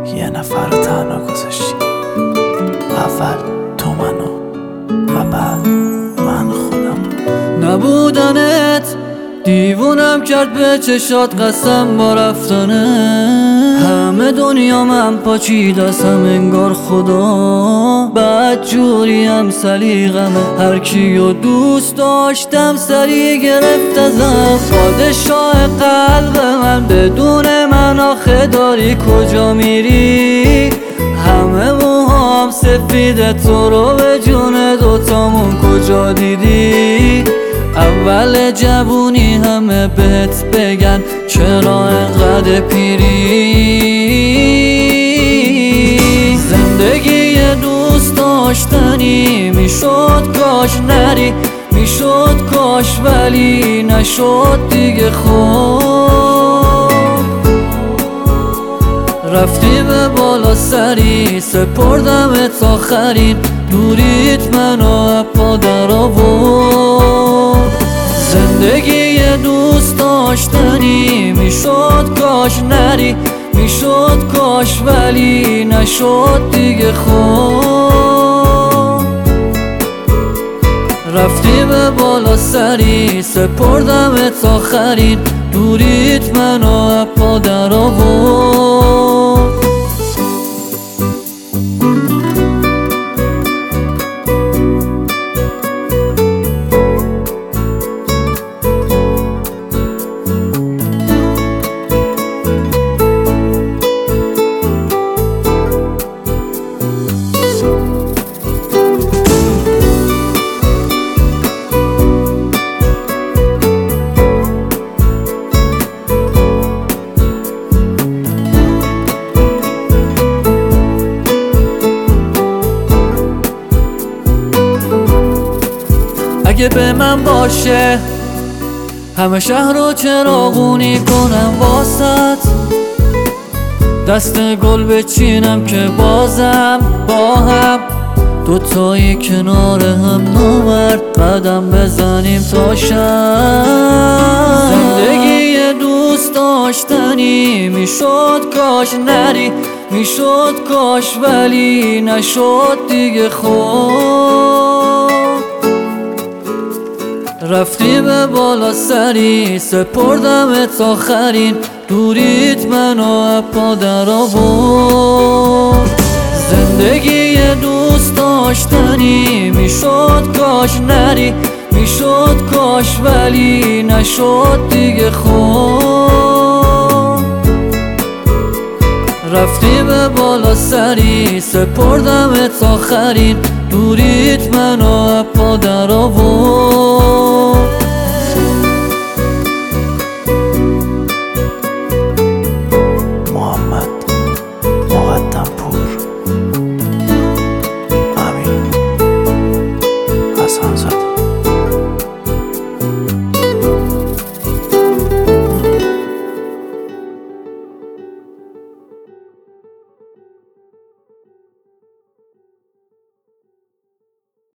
یه نفر رو تنها گذاشتی، اول تو منو و بعد من خودم. نبودنت دیوونم کرد، به چشات قسم با رفتنه. همه دنیا من پاچیدستم انگار خدا، بعد جوریم سلیقمه. هر کیو دوست داشتم سری گرفت ازم. پادشاه قلب من بدون من آخه داری کجا میری؟ همه موهام سفیده، تو رو به جون دوتامون کجا دیدی؟ اول جوونی همه بهت بگن چرا انقدر پیری؟ زندگی دوست داشتنی میشد کاش نری، میشد کاش ولی نشد دیگه. خود رفتی به بالا سری، سپردمت آخرین دوریت منو پا در آورد. زندگی دوست داشتنی میشد کاش نری، میشد کاش ولی نشد دیگه. خود رفتی به بالا سری، سپردمت آخرین دوریت منو پا در آورد. اگه به من باشه همه شهر رو چراغونی کنم واسط، دست گل بچینم که بازم با هم دوتایی کنار هم نامرد قدم بزنیم تا شب. زندگی دوست داشتنی میشد کاش نری، میشد کاش ولی نشد دیگه. خود رفتی به بالا سری، سپردمت آخرین دوریت منو پا در آورد. زندگی دوست داشتنی میشد کاش نری، میشد کاش ولی نشد دیگه. خود رفتی به بالا سری، سپردمت آخرین دوریت منو پا در آورد. محمد مقدم پور.